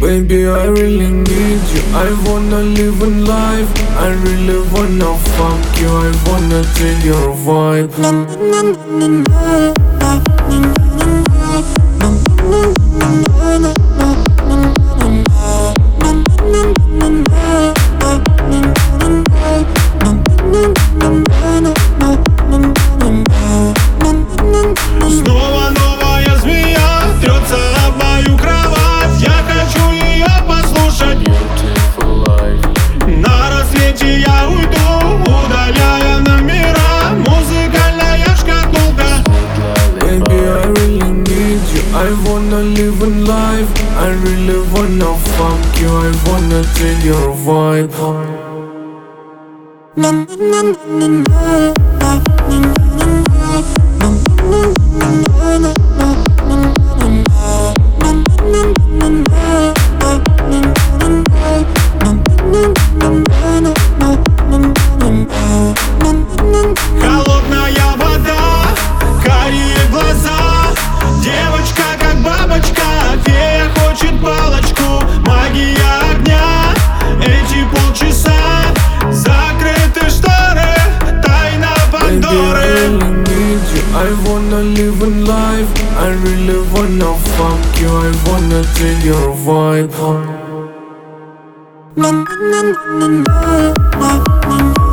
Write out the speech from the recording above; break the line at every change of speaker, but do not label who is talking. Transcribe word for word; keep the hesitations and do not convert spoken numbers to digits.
Baby, I really need you. I wanna live in life. I really wanna fuck you. I wanna take your vibe.
Снова новая змея трется об мою кровать. Я хочу ее послушать. На рассвете я уйду, удаляя номера. Музыкальная шкатулка.
Baby, I really need you. I wanna live in life. I really wanna fuck you. I wanna take your vibe.
Холодная вода, карие глаза. Девочка как бабочка, фея хочет палочку. Магия огня, эти полчаса. Закрыты шторы, тайна Пандоры.
I wanna live in life. I really wanna fuck you. I wanna take your vibe.